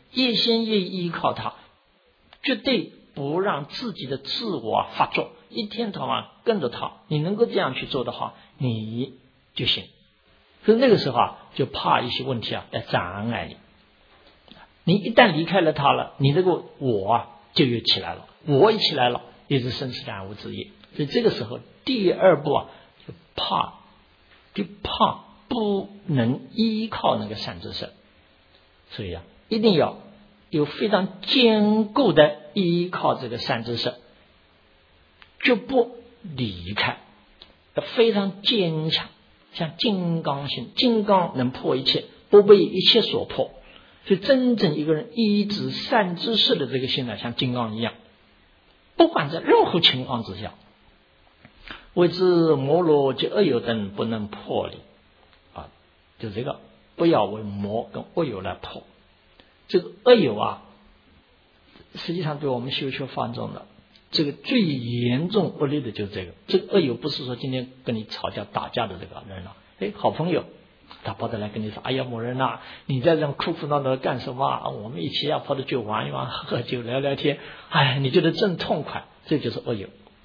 一心依靠他，绝对不让自己的自我发作，一天到晚跟着他。你能够这样去做的话，你就行。所以那个时候就怕一些问题来障碍你。你一旦离开了他了，你这个我就又起来了，我一起来了，也是生死两无之业。所以这个时候第二步就怕不能依靠那个善知识。所以一定要有非常坚固的依靠这个善知识，绝不离开，非常坚强，像金刚心，金刚能破一切，不被一切所破。所以真正一个人依止善知识的这个心像金刚一样，不管在任何情况之下，谓之魔罗及恶友等不能破离就这个不要为魔跟恶友来破。这个恶友实际上对我们修法中的这个最严重恶劣的就是这个。这个恶友不是说今天跟你吵架打架的这个人好朋友，他跑得来跟你说，哎呀某人你在这样哭哭闹闹干什么我们一起跑着去玩一玩，喝酒聊聊天，你觉得真痛快，这就是恶友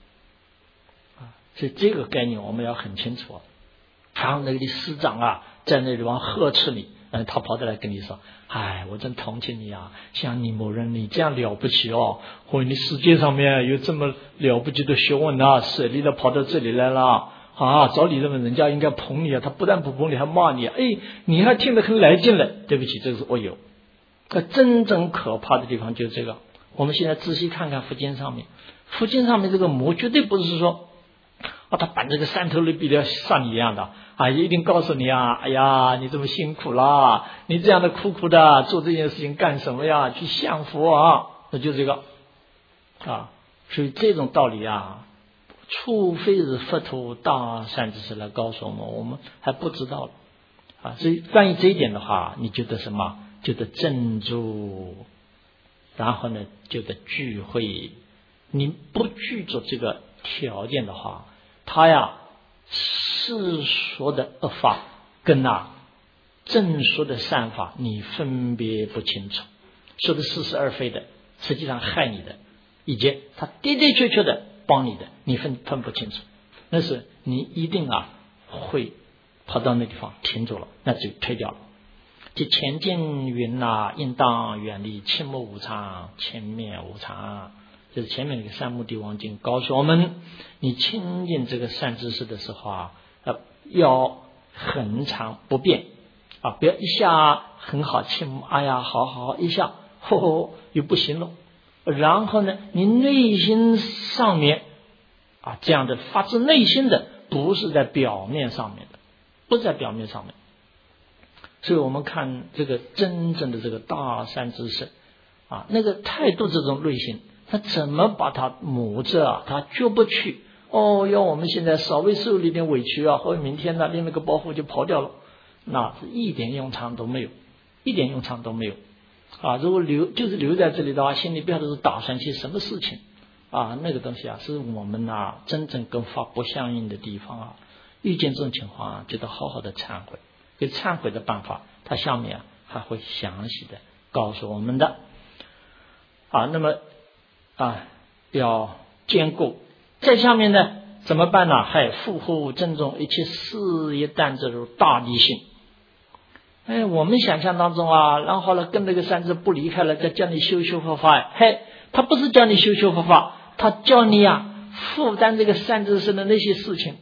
所以这个概念我们要很清楚然后那个师长在那地方呵斥你，他跑得来跟你说，我真同情你像你某人你这样了不起或者你世界上面有这么了不起的学问舍离了跑到这里来了找你这么人家应该捧你他不但不捧你还骂你你还听得很来劲了。对不起，这个是恶友。真正可怕的地方就是这个。我们现在仔细看看佛经上面这个魔绝对不是说他板这个山头里比较像你一样的一定告诉你哎呀你这么辛苦啦，你这样的苦苦的做这件事情干什么呀，去向佛那就这个所以这种道理除非是佛陀大善知识来告诉我们还不知道所以关于这一点的话，你觉得什么？觉得珍珠，然后呢觉得聚会。你不具足这个条件的话，他世说的恶法跟正说的善法你分别不清楚，说的似是而非的，实际上害你的，以及他的的确确的帮你的，你分不清楚，那是你一定会跑到那地方停住了，那就退掉了。即前见云应当远离轻末无常，前面无常，就是前面那个三目地王经告诉我们，你亲近这个善知识的时候要恒常不变不要一下很好轻慕，好一下又不行了。然后呢你内心上面这样的发自内心的，不是在表面上面的，不是在表面上面。所以我们看这个真正的这个大善知识那个态度，这种类型他怎么把它磨着他绝不去要我们现在稍微受了一点委屈或者明天拎了个包袱就跑掉了，那是一点用场都没有，一点用场都没有如果就是留在这里的话，心里不晓得是打算些什么事情那个东西是我们真正跟法不相应的地方遇见这种情况就得好好的忏悔。这忏悔的办法它下面还会详细的告诉我们的那么要坚固。在下面呢怎么办呢？还复护正中一切事业旦这如大利性。我们想象当中然后跟那个善知不离开了，再叫你修佛法他不是叫你修佛法，他叫你负担这个善知识的那些事情。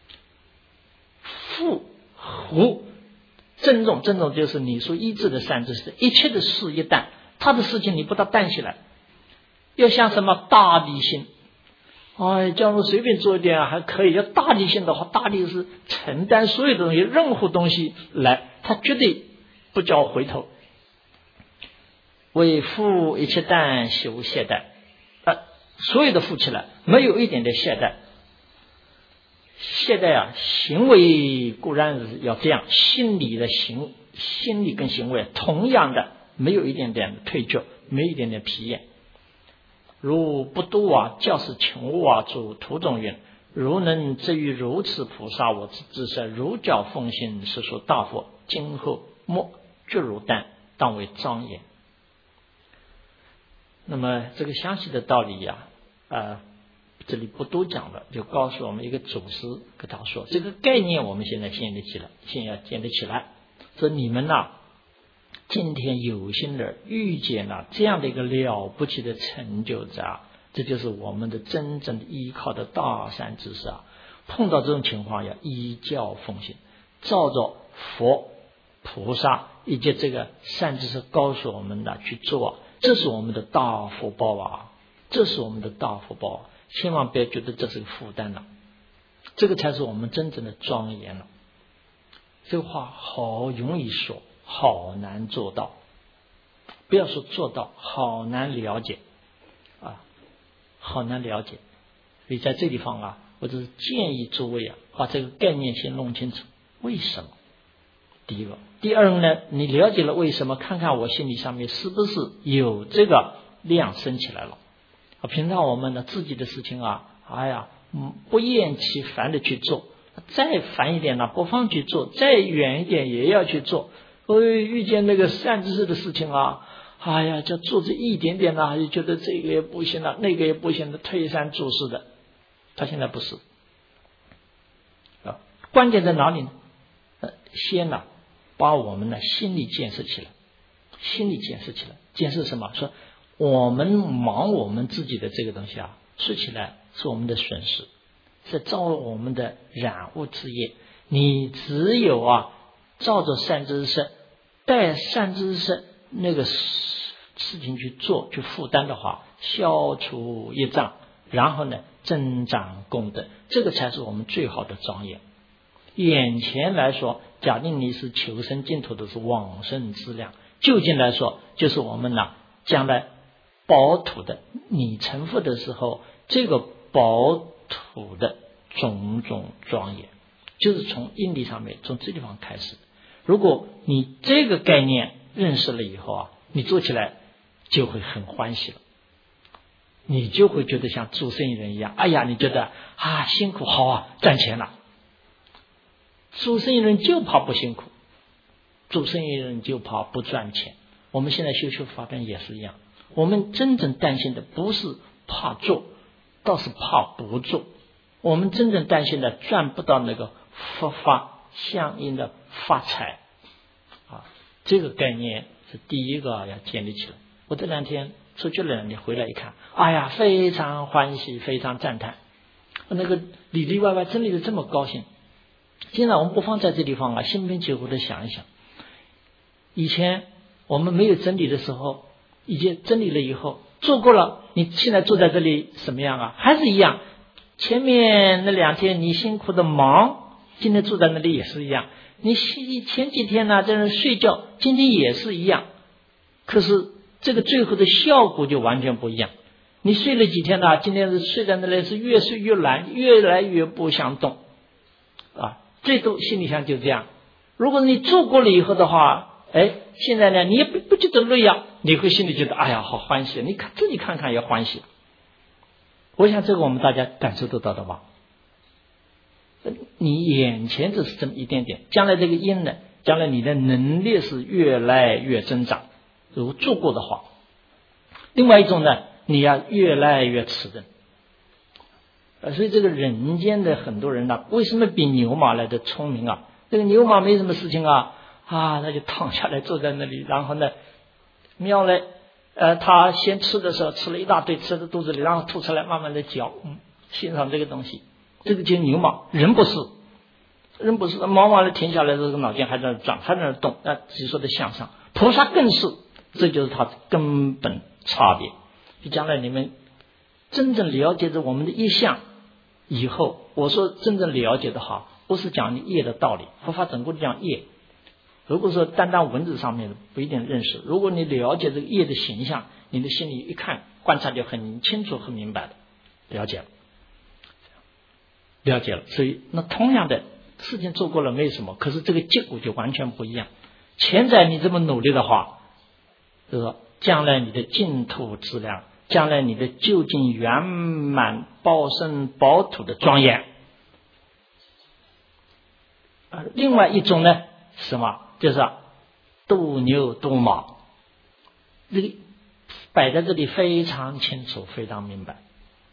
复护正中就是你所医治的善知识，一切的事业旦，他的事情你不他担起来，要像什么大利性叫我随便做一点还可以，要大利性的话，大利是承担所有的东西，任何东西来他绝对不叫回头。为负一切旦修懈怠所有的负起来没有一点的懈怠。懈怠行为固然是要这样，心理跟行为同样的没有一点点的退却，没有一点点疲厌。如不度教是穷物诸途中云，如能至于如此菩萨我之身，如教奉行是说大佛，今后莫绝如旦，当为庄严。 那么这个详细的道理呀，这里不多讲了，就告诉我们一个祖师跟他说，这个概念我们现在建立起来，先要建立起来。说你们呐，今天有幸的遇见了这样的一个了不起的成就者啊，这就是我们的真正的依靠的大善知识啊。碰到这种情况要依教奉行，照着佛菩萨以及这个善知识告诉我们的去做，这是我们的大福报啊，这是我们的大福报，千万不要觉得这是个负担了，这个才是我们真正的庄严了。这个话好容易说，好难做到。不要说做到，好难了解啊，好难了解。所以在这地方啊，我就是建议诸位啊，把这个概念先弄清楚。为什么？第一个，第二个呢？你了解了为什么，看看我心里上面是不是有这个量升起来了。平常我们呢自己的事情啊，不厌其烦的去做，再烦一点呢不放去做，再远一点也要去做。遇见那个善知识的事情啊，就做这一点点呢，就觉得这个也不行了，那个也不行了，退三阻四的。他现在不是关键在哪里呢？先呢把我们呢心理建设起来，建设什么？说我们忙我们自己的这个东西啊，说起来是我们的损失，是造我们的染污之业。你只有照着善知识，带善知识那个事情去做，去负担的话，消除业障，然后呢增长功德，这个才是我们最好的庄严。眼前来说，假定你是求生净土的是往生之量，就近来说就是我们将来保土的，你成佛的时候，这个保土的种种庄严，就是从因地上面，从这地方开始。如果你这个概念认识了以后你做起来就会很欢喜了，你就会觉得像做生意人一样，你觉得辛苦好赚钱了。做生意人就怕不辛苦，做生意人就怕不赚钱。我们现在修法门也是一样，我们真正担心的不是怕做，倒是怕不做。我们真正担心的赚不到那个佛法相应的发财这个概念是第一个要建立起来。我这2天出去了，你回来一看，非常欢喜，非常赞叹，那个里里外外真的是这么高兴。现在我们不妨在这地方心平气和的想一想，以前我们没有真理的时候，已经真理了以后做过了，你现在坐在这里什么样还是一样。前面那2天你辛苦的忙，今天坐在那里也是一样。你前几天在那睡觉，今天也是一样。可是这个最后的效果就完全不一样。你睡了几天今天是睡在那里是越睡越懒，越来越不想动最多心理上就这样。如果你做过了以后的话，现在呢你也不觉得累你会心里觉得好欢喜，你自己看看也欢喜。我想这个我们大家感受得到的吧。你眼前只是这么一点点，将来这个因呢，将来你的能力是越来越增长，如果做过的话。另外一种呢，你要越来越持证。所以这个人间的很多人为什么比牛马来的聪明这个牛马没什么事情那就躺下来坐在那里，然后呢妙嘞他先吃的时候吃了一大堆，吃到肚子里，然后吐出来慢慢的嚼，欣赏这个东西。这个就是牛马。人不是忙完了停下来，这个脑筋还在那转，还在那动，只说的向上。菩萨更是，这就是他的根本差别。就将来你们真正了解着我们的一项以后，我说真正了解的话，不是讲你业的道理，佛法整个讲业。如果说单单文字上面不一定认识，如果你了解这个业的形象，你的心里一看观察就很清楚很明白的，了解了。所以那同样的事情做过了没什么，可是这个结果就完全不一样。现在你这么努力的话，就是说将来你的净土质量，将来你的究竟圆满报身保土的庄严。另外一种呢什么？就是渡牛渡马。这个摆在这里非常清楚，非常明白。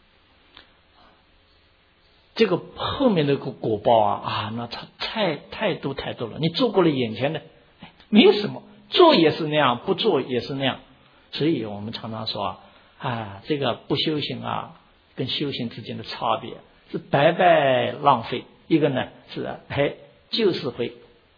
这个后面的果报那它太多了。你做过了眼前的，没有什么，做也是那样，不做也是那样。所以我们常常说这个不修行跟修行之间的差别是白白浪费。一个呢是就是会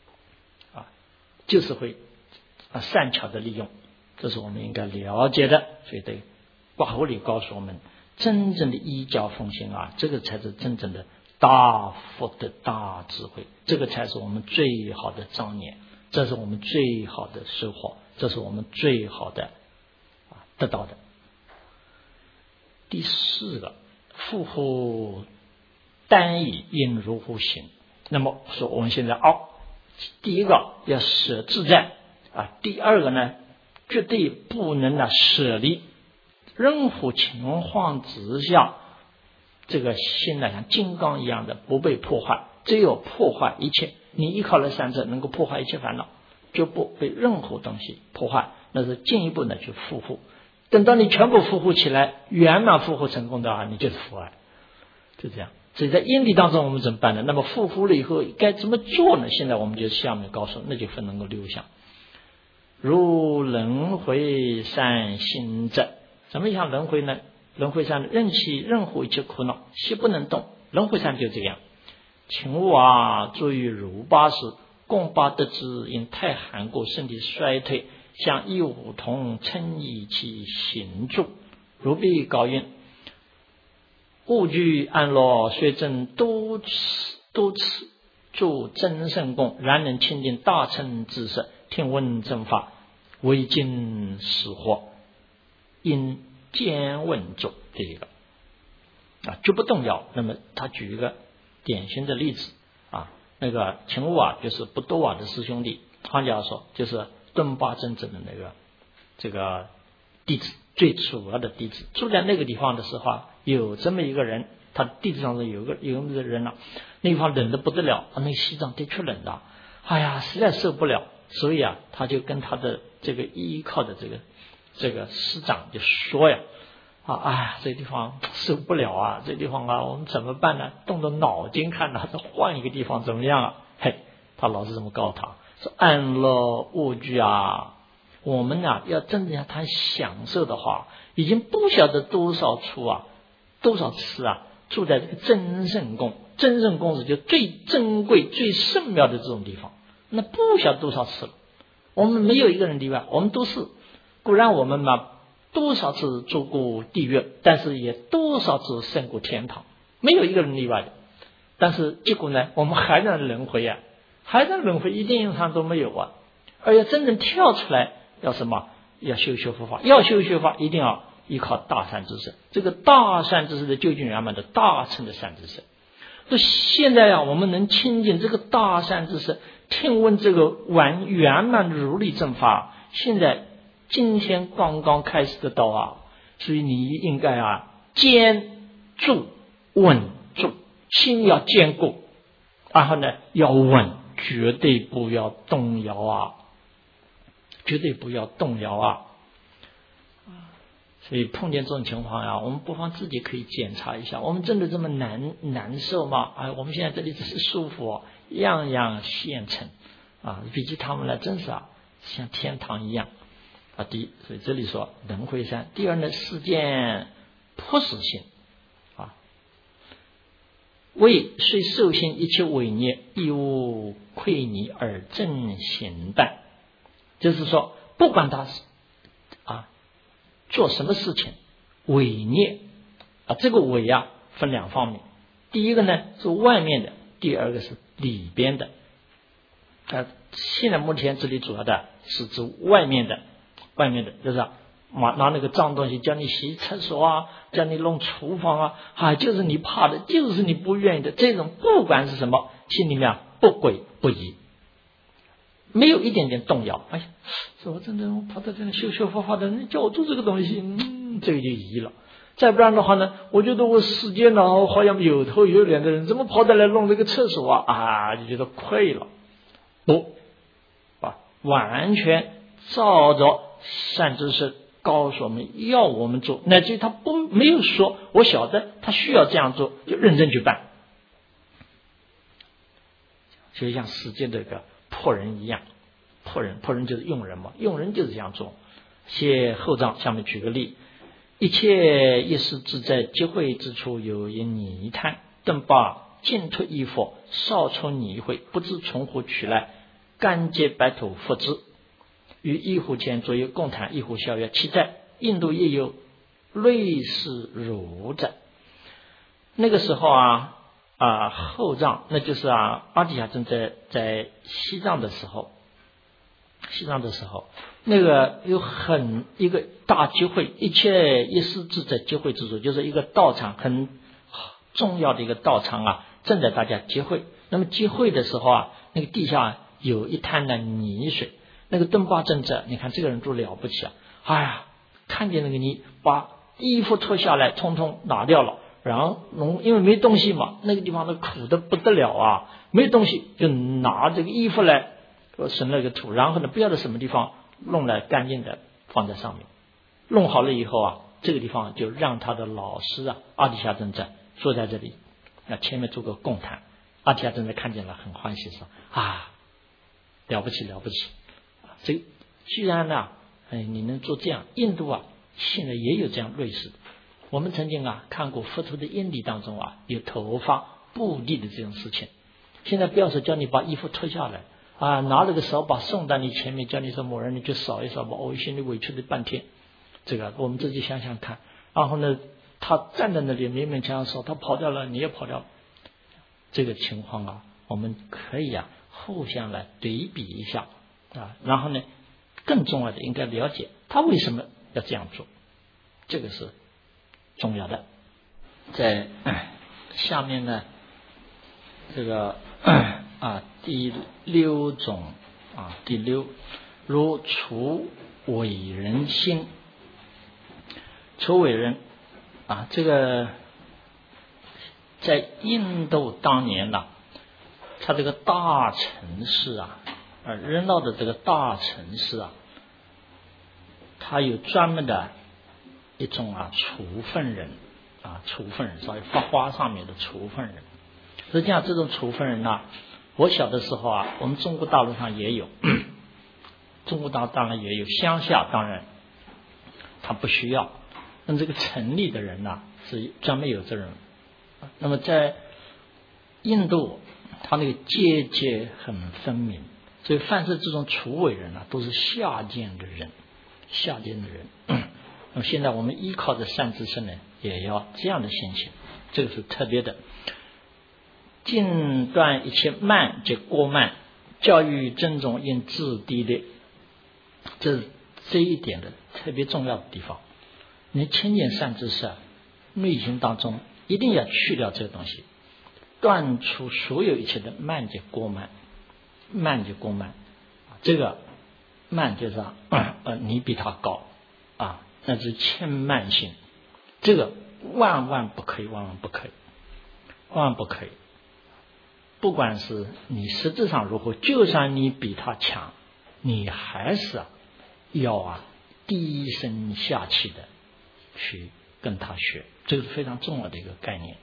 善巧的利用，这是我们应该了解的。所以对卦候里告诉我们，真正的依教奉行这个才是真正的大福的大智慧，这个才是我们最好的庄严，这是我们最好的收获，这是我们最好的得到的。第四个，复乎单以应如乎行。那么说我们现在第一个要舍自在第二个呢，绝对不能舍离任何情况之下，这个心像金刚一样的不被破坏。只有破坏一切，你依靠了三者，能够破坏一切烦恼，就不被任何东西破坏，那是进一步的去复护。等到你全部复护起来，圆满复护成功的你就是佛爱，就这样。所以在因地当中我们怎么办呢？那么复护了以后该怎么做呢？现在我们就下面告诉，那就分能够六项。如轮回三心者，怎么样轮回呢？轮回三任其任何一切苦恼，悉不能动。轮回三就这样。请勿作于如八时，共八得之，因太寒过，身体衰退，像一梧桐撑以其行住。如彼高云，物具安乐，虽正多次助真圣供，然能亲近大乘之色，听闻正法，为今实惑，因兼问咒。这一个就不动摇。那么他举一个典型的例子那个秦武就是不多瓦的师兄弟，换句话说就是顿巴真正的这个弟子，最主要的弟子。住在那个地方的时候有这么一个人，他弟子当中有个人那地方冷得不得了那个西藏的确冷的实在受不了，所以他就跟他的这个依靠的这个师长就说这地方受不了这地方我们怎么办呢？动动脑筋看换一个地方怎么样他老是这么告诉他说，安乐物具我们要真正要谈享受的话，已经不晓得多少次住在这个真圣宫。真圣宫是就最珍贵最圣妙的这种地方，那不晓得多少次了。我们没有一个人例外，我们都是。固然我们多少次住过地狱，但是也多少次胜过天堂，没有一个人例外的。但是结果呢，我们还在轮回还在轮回，一点上都没有而要真正跳出来，要什么？要修佛法。要修法，一定要依靠大善知识。这个大善知识的究竟圆满的大乘的善知识。就现在我们能亲近这个大善知识，听闻这个圆满的如理正法，现在今天刚刚开始得到所以你应该坚住稳住，心要坚固，然后呢要稳，绝对不要动摇绝对不要动摇所以碰见这种情况我们不妨自己可以检查一下，我们真的这么难受吗？我们现在这里只是舒服样样现成比起他们来真是像天堂一样第一，所以这里说轮回三。第二呢，世间迫使性为虽受心一切违孽，亦无愧泥而正行办。就是说不管他做什么事情违孽这个违分两方面，第一个呢是外面的，第二个是里边的现在目前这里主要的是指外面的就是拿那个脏东西叫你洗厕所叫你弄厨房就是你怕的，就是你不愿意的，这种不管是什么，心里面不轨不疑，没有一点点动摇。我真的我跑到这里修佛法的人叫我做这个东西这个就疑了。再不然的话呢，我觉得我世间好像有头有脸的人怎么跑得来弄这个厕所就觉得亏了。不完全照着善知识告诉我们要我们做，乃至于他没有说我晓得他需要这样做，就认真去办，就像世间这个破人一样，破人就是用人嘛，用人就是这样做。写后章下面举个例：一切一时之在集会之处，有一泥滩，顿罢尽脱衣服，少出泥秽，不知从何取来，干结白土覆之。于一壶前左右共谈，一壶笑曰：其在印度也有类似如者。那个时候后藏，那就是阿底峡正在西藏的时候，那个有一个大集会，一切一时之在集会之处，就是一个道场，很重要的一个道场正在大家集会。那么集会的时候那个地下有一滩的泥水。那个顿巴正者，你看这个人多了不起看见那个泥，把衣服脱下来，通通拿掉了，然后因为没东西嘛，那个地方都苦的不得了没东西，就拿这个衣服来省了个土，然后呢不要在什么地方弄来干净的放在上面，弄好了以后这个地方就让他的老师阿底峡真者坐在这里，那前面做个共谈。阿底峡真者看见了很欢喜，说了不起这居然你能做这样，印度现在也有这样类似的。我们曾经看过佛陀的因地当中有头发布地的这种事情。现在不要说叫你把衣服脱下来拿了个扫把送到你前面，叫你说某人你就扫一扫吧，心里委屈了半天。这个我们自己想想看。然后呢，他站在那里勉勉强强扫，他跑掉了，你也跑掉。这个情况我们可以互相来对比一下然后呢，更重要的应该了解他为什么要这样做，这个是重要的。在下面呢，这个第六种第六，如除伪人心。除伪人这个在印度当年他这个大城市热闹的这个大城市他有专门的一种处分人所谓发花上面的处分人。实际上这种处分人我小的时候我们中国大陆上也有中国大陆当然也有，乡下当然他不需要，那这个城里的人是专门有这种。那么在印度他那个阶级很分明，所以凡是这种除伪人都是下贱的人。那么现在我们依靠着善知识呢，也要这样的心情，这个是特别的。尽断一切慢及过慢，教育真种应自低劣，这是这一点的特别重要的地方。你亲近善知识内心当中一定要去掉这个东西，断除所有一切的慢及过慢。这个慢就是你比他高那是欠慢性，这个万万不可以。不管是你实质上如何，就算你比他强，你还是要低声下气的去跟他学，这个是非常重要的一个概念，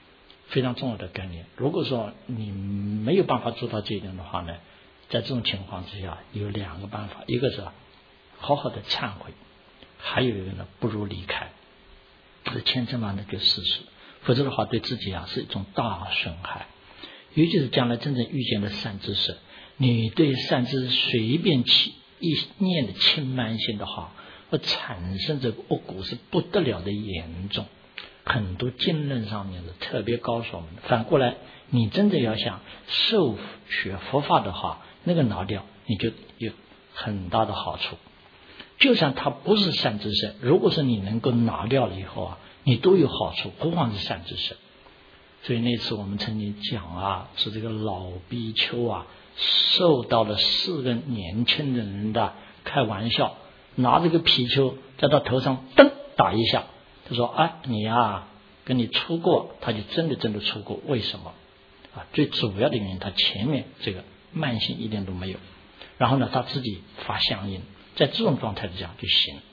如果说你没有办法做到这一点的话呢，在这种情况之下有两个办法，一个是好好的忏悔，还有一个呢不如离开，这是千真万确的事实，否则的话对自己是一种大损害。尤其是将来真正遇见了善知识，你对善知识随便起一念的轻慢心的话，会产生这个恶果是不得了的严重。很多经论上面的特别告诉我们，反过来你真的要想受学佛法的话，那个拿掉你就有很大的好处。就算它不是善知识，如果是你能够拿掉了以后你都有好处，何况是善知识。所以那次我们曾经讲是这个老比丘受到了4个年轻人的开玩笑，拿这个皮球在他头上噔打一下，他说你跟你出过，他就真的出过。为什么最主要的原因，他前面这个慢性一点都没有，然后呢他自己发相应，在这种状态之下就行。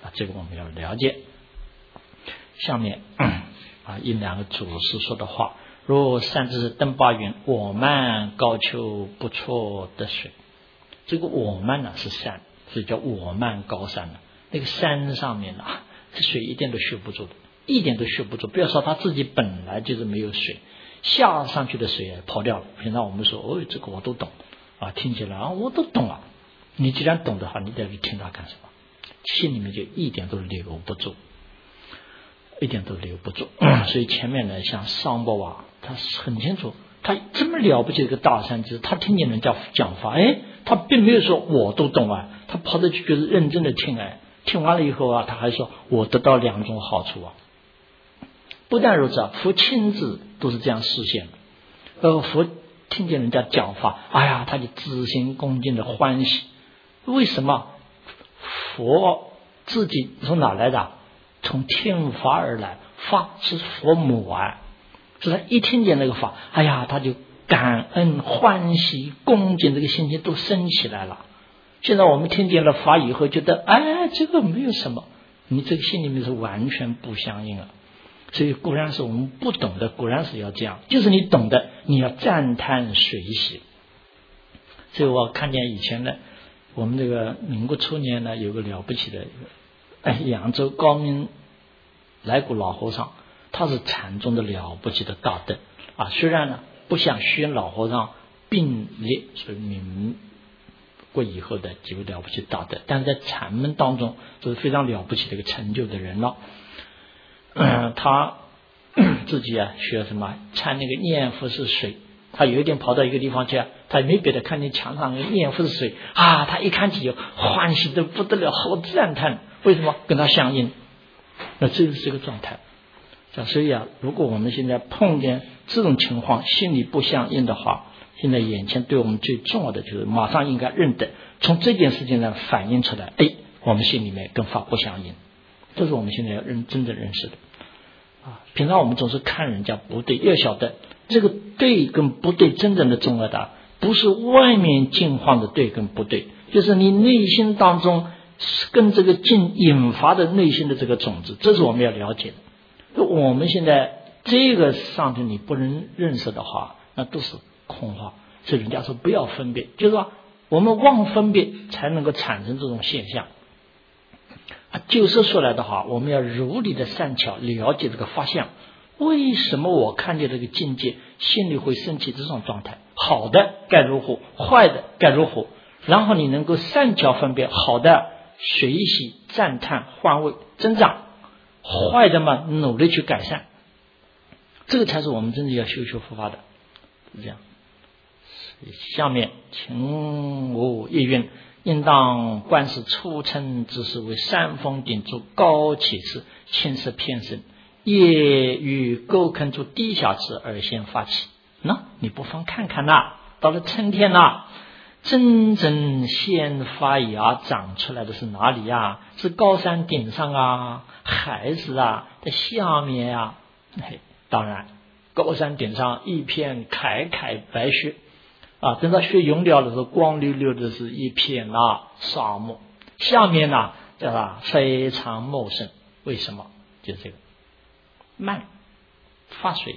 这个我们要了解。下面一两个祖师说的话：若善知识登巴云，我慢高丘不蹉得水。这个我慢呢是山，所以叫我慢高山了。那个山上面呢，这水一点都蓄不住的，一点都蓄不住。不要说他自己本来就是没有水，下上去的水跑掉了。平常我们说这个我都懂听起来我都懂了。你既然懂的话，你得去听他干什么？心里面就一点都留不住，一点都留不住。所以前面呢，像桑波瓦，他很清楚，他这么了不起一个大山，就是他听见人家讲法，他并没有说我都懂他跑着去就是认真的听听完了以后他还说我得到2种好处不但如此佛亲自都是这样实现的。佛听见人家讲法，他就自心恭敬的欢喜。为什么？佛自己从哪来的？从听法而来，法是佛母所以他一听见那个法，他就感恩欢喜恭敬，这个心情都升起来了。现在我们听见了法以后，觉得这个没有什么，你这个心里面是完全不相应所以果然是我们不懂的，果然是要这样，就是你懂的，你要赞叹随喜。所以我看见以前呢，我们这个民国初年呢，有个了不起的扬州高明来古老和尚，他是禅宗的了不起的大德虽然呢不像虚云老和尚并列所以民国以后的几位了不起大德，但是在禅门当中这是非常了不起的一个成就的人了。他自己学什么参那个念佛是水，他有一天跑到一个地方去他也没别的，看见墙上念佛是水他一看起就欢喜的不得了，好赞叹。为什么？跟他相应。这就是这个状态。所以如果我们现在碰见这种情况，心里不相应的话，现在眼前对我们最重要的就是马上应该认得，从这件事情上反映出来我们心里面跟法不相应，这是我们现在要真正认识的平常我们总是看人家不对，要晓得这个对跟不对真正的重要的不是外面境况的对跟不对，就是你内心当中跟这个引发的内心的这个种子，这是我们要了解的。我们现在这个上头你不能认识的话，那都是空话。所以人家说不要分别，就是说我们忘分别才能够产生这种现象。就是说来的话，我们要如理的善巧了解这个法相，为什么我看见这个境界心里会升起这种状态，好的该如何，坏的该如何，然后你能够善巧分别，好的随喜赞叹换位增长，坏的嘛努力去改善，这个才是我们真正要修佛法的。是这样。下面请我一云，应当观视初乘之事为山峰顶处高起次，青色偏深，也与沟坑处低下次而先发起。你不妨看看到了春天真正先发芽长出来的是哪里是高山顶上还是在下面当然高山顶上一片凯凯白雪等到雪融掉的时候，光溜溜的是一片沙漠，下面非常茂盛。为什么？就这个慢发水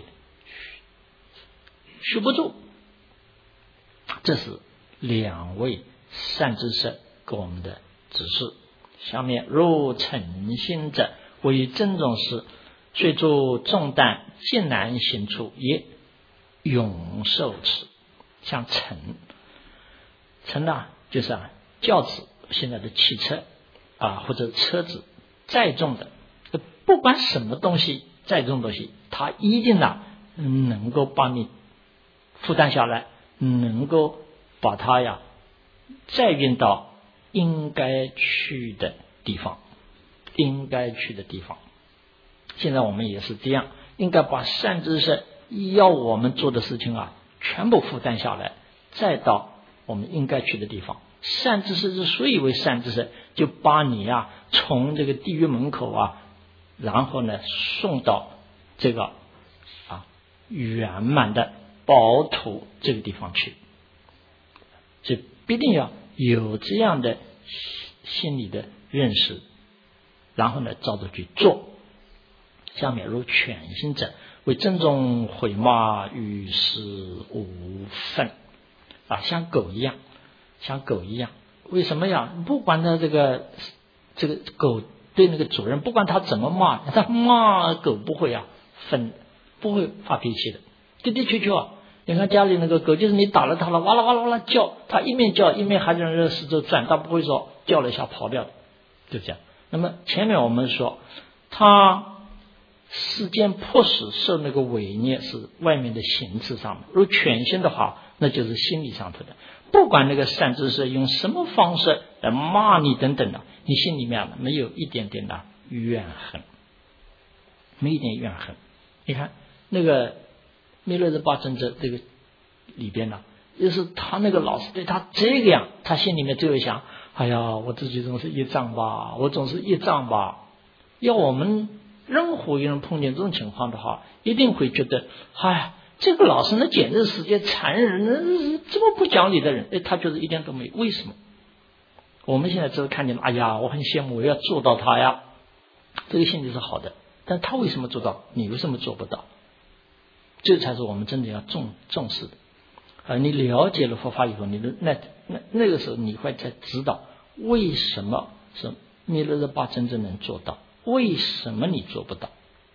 蓄不住。这是2位善知识给我们的指示。下面若诚心者，为真种事，虽作重担艰难行处，也永受持。像乘就是轿子，现在的汽车或者车子载重的，不管什么东西载重东西，它一定能够帮你负担下来，能够把它载运到应该去的地方。现在我们也是这样，应该把善知识要我们做的事情全部负担下来，再到我们应该去的地方。善知识之所以为善知识，就把你从这个地狱门口然后呢送到这个圆满的宝土这个地方去。所以必定要有这样的心理的认识然后呢照着去做。下面如犬行者，为正中毁骂，于事无分啊，像狗一样，像狗一样。为什么呀？不管他这个狗对那个主人，不管他怎么骂，他骂狗不会啊分，不会发脾气的。的的确确啊，你看家里那个狗，就是你打了它了，哇啦哇啦哇啦叫，它一面叫一面还在那四周转，它不会说叫了一下跑掉的，就这样。那么前面我们说，它世间迫使受那个违逆是外面的形式上面，如犬行的话，那就是心理上头的。不管那个善知识用什么方式来骂你等等的，你心里面没有一点点的怨恨，没一点怨恨。你看那个弥勒日巴尊者这个里边呢，就是他那个老师对他这个样，他心里面就会想，哎呀，我自己总是业障吧，我总是业障吧。要我们任何一人碰见这种情况的话，一定会觉得，哎，这个老师那简直是世界残忍，那这么不讲理的人，他觉得一点都没有。为什么？我们现在只是看见，哎呀，我很羡慕，我要做到他呀，这个心理是好的，但他为什么做到？你为什么做不到？这才是我们真的要重视的。你了解了佛法以后，你的那个时候你会才知道为什么是弥勒日巴真正能做到，为什么你做不到。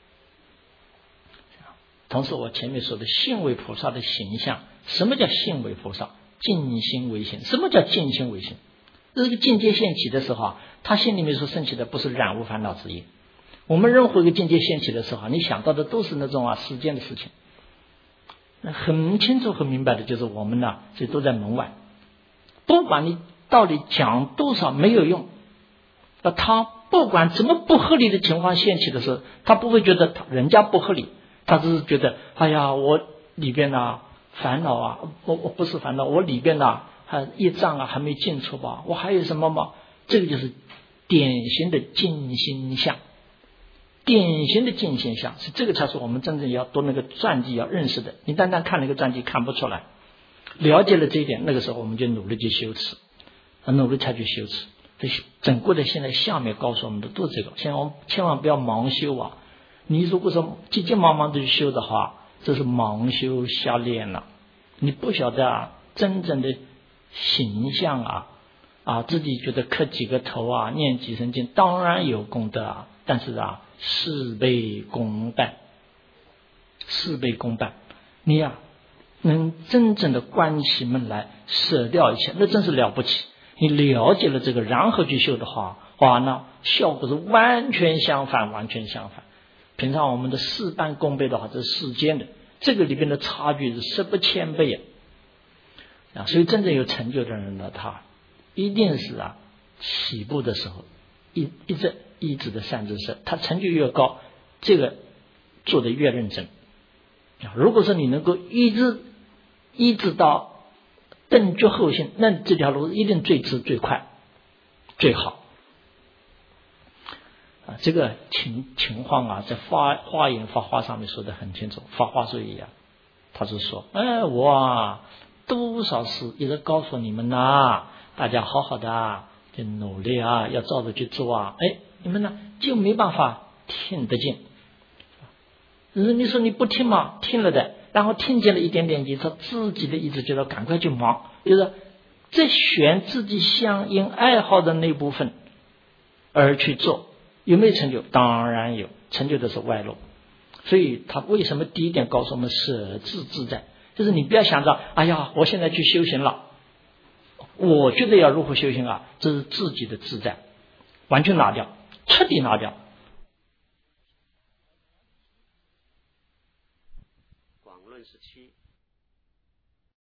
同时我前面说的信为菩萨的形象，什么叫信为菩萨？尽心为心。什么叫尽心为心？这个境界现起的时候啊，他心里面所升起的不是染污烦恼之业。我们任何一个境界现起的时候，你想到的都是那种世间的事情。很清楚很明白的就是我们呢，这都在门外，不管你道理讲多少没有用。他不管怎么不合理的情况现起的时候，他不会觉得人家不合理，他只是觉得，哎呀，我里边呢烦恼啊，我不是烦恼，我里边呢业障啊还没尽除吧，我还有什么吗？这个就是典型的尽心相，典型的尽心相，是这个才是我们真正要读那个传记要认识的。你单单看那个传记看不出来，了解了这一点，那个时候我们就努力去修持，努力才去修持。整个的现在下面告诉我们的都是这个，现在我们千万不要盲修啊！你如果说急急忙忙的去修的话，这是盲修瞎练了。你不晓得真正的形象自己觉得磕几个头念几声经，当然有功德但是事倍功半，事倍功半。你能真正的关起门来舍掉一切，那真是了不起。你了解了这个，然后去修的话，那效果是完全相反，完全相反。平常我们的事半功倍的话，这是世间的，这个里边的差距是10不千倍所以真正有成就的人呢，他一定是起步的时候一直的善知识，他成就越高，这个做得越认真如果说你能够一直到顿觉后性，那这条路一定最直最快最好这个情况在华严法华上面说得很清楚。法华所以他是说，我多少事一直告诉你们大家好好的就努力要照着去做你们呢就没办法听得进。你说你不听嘛，听了的，然后听见了一点点，就说自己的意志觉得赶快去忙，就是在选自己相应爱好的那部分而去做。有没有成就？当然有，成就的是外露。所以他为什么第一点告诉我们舍自自在，就是你不要想着哎呀我现在去修行了，我觉得要如何修行这是自己的自在，完全拿掉，彻底拿掉。 广论17